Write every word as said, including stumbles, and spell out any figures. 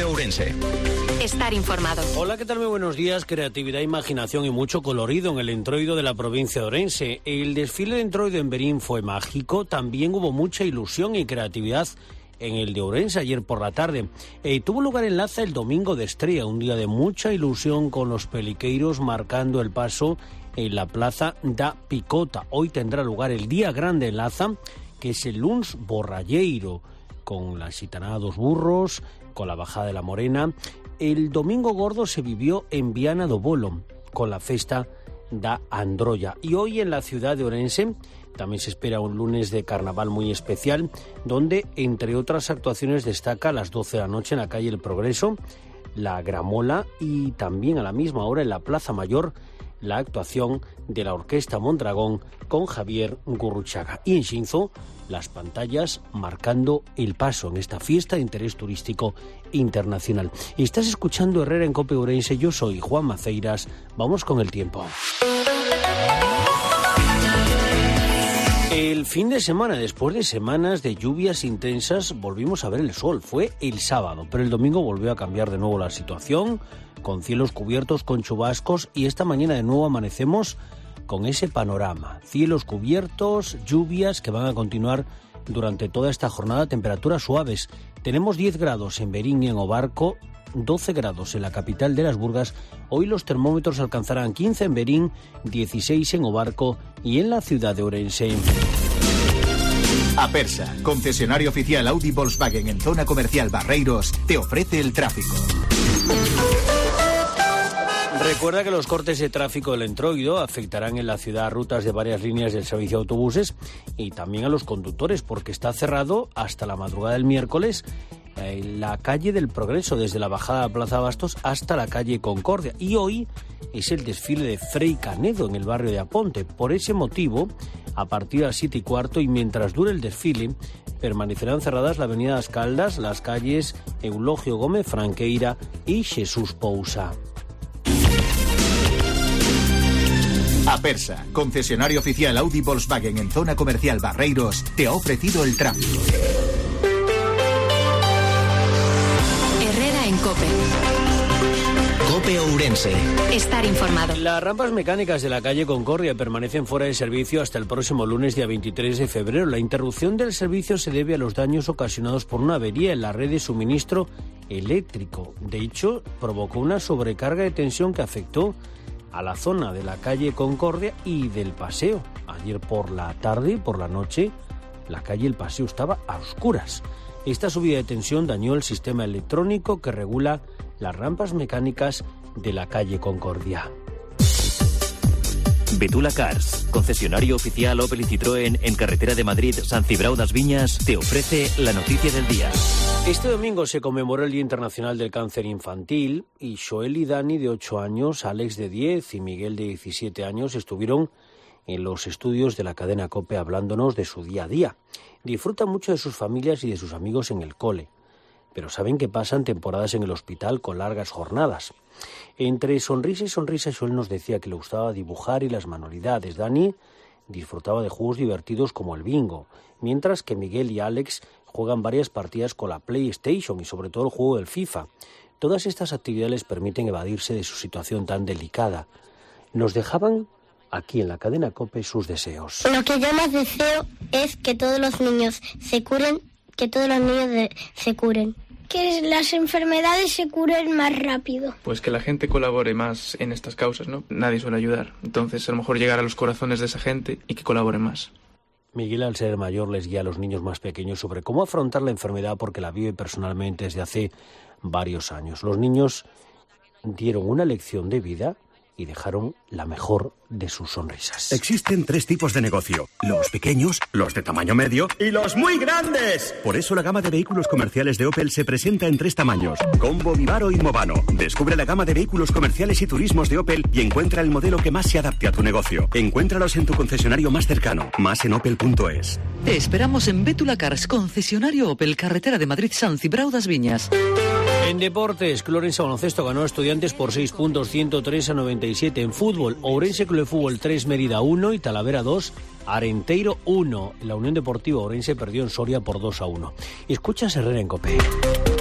Ourense. Estar informado. Hola, ¿qué tal? Muy buenos días. Creatividad, imaginación y mucho colorido en el Entroido de la provincia de Ourense. El desfile de Entroido en Verín fue mágico. También hubo mucha ilusión y creatividad en el de Ourense ayer por la tarde. Eh, tuvo lugar en Laza el domingo de Estrella, un día de mucha ilusión con los peliqueiros marcando el paso en la plaza da Picota. Hoy tendrá lugar el día grande en Laza, que es el luns borralleiro, con la xitanada dos burros, con la bajada de la Morena. El domingo gordo se vivió en Viana do Bolo, con la festa da Androlla. Y hoy en la ciudad de Ourense también se espera un lunes de carnaval muy especial, donde, entre otras actuaciones, destaca a las doce de la noche en la calle El Progreso, la Gramola, y también a la misma hora en la Plaza Mayor, la actuación de la Orquesta Mondragón con Javier Gurruchaga. Y en Xinzo, las pantallas marcando el paso en esta fiesta de interés turístico internacional. Y estás escuchando Herrera en Cope Ourense. Yo soy Juan Maceiras. Vamos con el tiempo. El fin de semana, después de semanas de lluvias intensas, volvimos a ver el sol. Fue el sábado, pero el domingo volvió a cambiar de nuevo la situación, con cielos cubiertos con chubascos, y esta mañana de nuevo amanecemos con ese panorama. Cielos cubiertos, lluvias que van a continuar durante toda esta jornada, temperaturas suaves. Tenemos diez grados en Verín y en Obarco, doce grados en la capital de Las Burgas. Hoy los termómetros alcanzarán quince en Verín, dieciséis en Obarco y en la ciudad de Ourense. Apersa, concesionario oficial Audi Volkswagen en zona comercial Barreiros, te ofrece el tráfico. Recuerda que los cortes de tráfico del Entroido afectarán en la ciudad rutas de varias líneas del servicio de autobuses y también a los conductores, porque está cerrado hasta la madrugada del miércoles en la calle del Progreso, desde la bajada a Plaza Bastos hasta la calle Concordia. Y hoy es el desfile de Frei Canedo en el barrio de Aponte. Por ese motivo, a partir de las siete y cuarto y mientras dure el desfile, permanecerán cerradas la avenida Las Caldas, las calles Eulogio Gómez Franqueira y Jesús Pousa. Apersa, concesionario oficial Audi Volkswagen en zona comercial Barreiros, te ha ofrecido el tráfico. Herrera en Cope. Cope Ourense. Estar informado. Las rampas mecánicas de la calle Concordia permanecen fuera de servicio hasta el próximo lunes, día veintitrés de febrero. La interrupción del servicio se debe a los daños ocasionados por una avería en la red de suministro eléctrico. De hecho, provocó una sobrecarga de tensión que afectó a la zona de la calle Concordia y del Paseo. Ayer por la tarde y por la noche, la calle El Paseo estaba a oscuras. Esta subida de tensión dañó el sistema electrónico que regula las rampas mecánicas de la calle Concordia. Betula Cars, concesionario oficial Opel y Citroën en carretera de Madrid, San Cibrao das Viñas, te ofrece la noticia del día. Este domingo se conmemoró el Día Internacional del Cáncer Infantil y Joel y Dani, de ocho años, Alex, de diez y Miguel, de diecisiete años, estuvieron en los estudios de la cadena COPE hablándonos de su día a día. Disfrutan mucho de sus familias y de sus amigos en el cole, pero saben que pasan temporadas en el hospital con largas jornadas. Entre sonrisa y sonrisa, Joel nos decía que le gustaba dibujar y las manualidades. Dani disfrutaba de juegos divertidos como el bingo, mientras que Miguel y Alex juegan varias partidas con la PlayStation y sobre todo el juego del FIFA. Todas estas actividades les permiten evadirse de su situación tan delicada. Nos dejaban aquí en la cadena COPE sus deseos. Lo que yo más deseo es que todos los niños se curen, que todos los niños de, se curen. Que las enfermedades se curen más rápido. Pues que la gente colabore más en estas causas, ¿no? Nadie suele ayudar. Entonces, a lo mejor llegar a los corazones de esa gente y que colaboren más. Miguel, al ser mayor, les guía a los niños más pequeños sobre cómo afrontar la enfermedad porque la vive personalmente desde hace varios años. Los niños dieron una lección de vida y dejaron la mejor de sus sonrisas. Existen tres tipos de negocio: los pequeños, los de tamaño medio y los muy grandes. Por eso la gama de vehículos comerciales de Opel se presenta en tres tamaños: Combo, Vivaro y Movano. Descubre la gama de vehículos comerciales y turismos de Opel y encuentra el modelo que más se adapte a tu negocio. Encuéntralos en tu concesionario más cercano. Más en opel punto es. Te esperamos en Betula Cars, concesionario Opel, carretera de Madrid, San Cibrao das Viñas. En deportes, Clorense Baloncesto ganó a Estudiantes por seis puntos, ciento tres a noventa y siete. En fútbol, Ourense Club de Fútbol tres, Mérida uno y Talavera dos, Arenteiro uno. La Unión Deportiva Ourense perdió en Soria por dos a uno. Escuchas Herrera en Cope.